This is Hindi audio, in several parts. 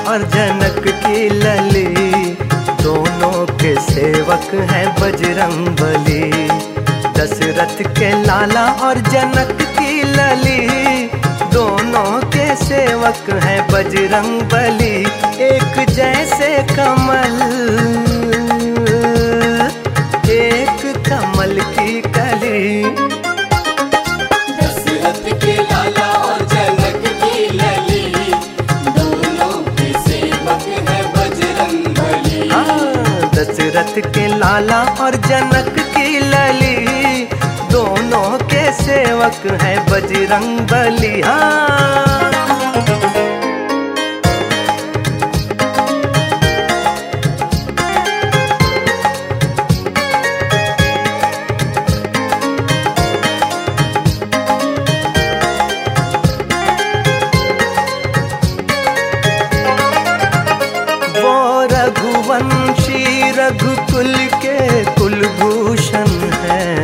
और जनक की लली, दोनों के सेवक हैं बजरंगबली। दशरथ के लाला और जनक की लली, दोनों के सेवक हैं बजरंगबली। एक जैसे कमल, एक कमल की कली। दशरथ के लाला और जनक की लली, दोनों के सेवक हैं बजरंगबली। दशरथ के लाला और जनक की लली, दोनों के सेवक हैं बजरंगबली। रघुवंशी रघुकुल के कुलभूषण हैं,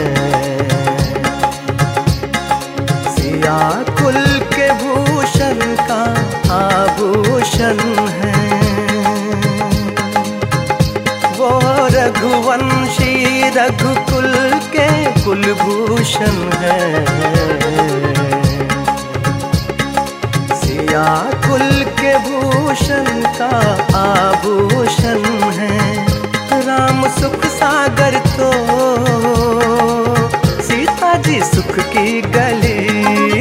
सिया कुल के भूषण का आभूषण है। वो रघुवंशी रघुकुल के कुलभूषण हैं, सिया कुल के भूषण का आभूषण है। राम सुख सागर तो सीता जी सुख की गली।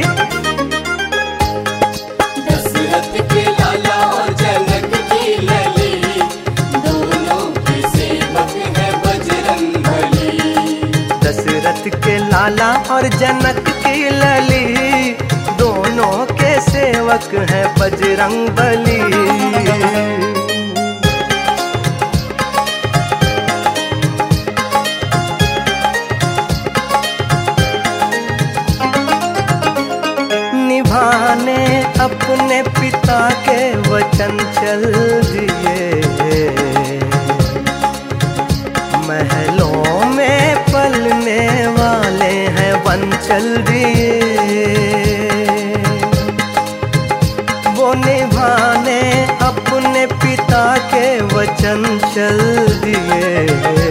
दशरथ के लाला और जनक की लली, दोनों के सेवक हैं बजरंगबली। दशरथ के लाला और जनक की लली, दोनों के सेवक हैं बजरंगबली। निभाने अपने पिता के वचन चल दिए, महलों में पलने वाले हैं वन चल दिए। वो निभाने अपने पिता के वचन चल दिए,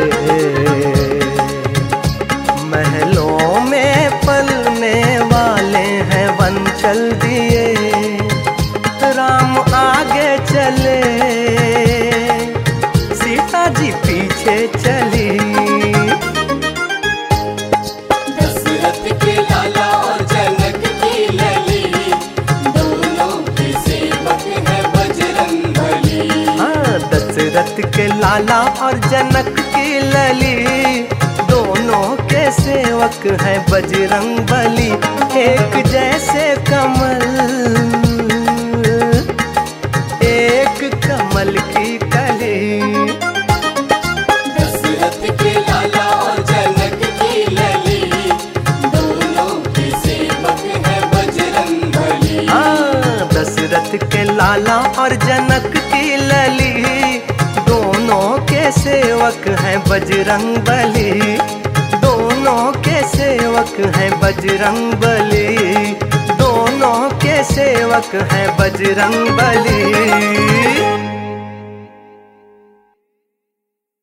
महलों में पलने वाले हैं वन चल दिए। राम आगे चले, सीता जी पीछे चली। दशरथ के लाला और जनक की लली, दोनों के सेवक हैं बजरंगबली। दशरथ के लाला और जनक की लली, दोनों के सेवक हैं बजरंगबली। एक जैसे कमल, एक कमल की कली। दशरथ के लाला और जनक की लली, दोनों के सेवक हैं बजरंगबली। दशरथ के लाला और जनक की लली, दोनों के सेवक हैं बजरंगबली। दोनों के सेवक हैं बजरंगबली, दोनों के सेवक हैं बजरंगबली।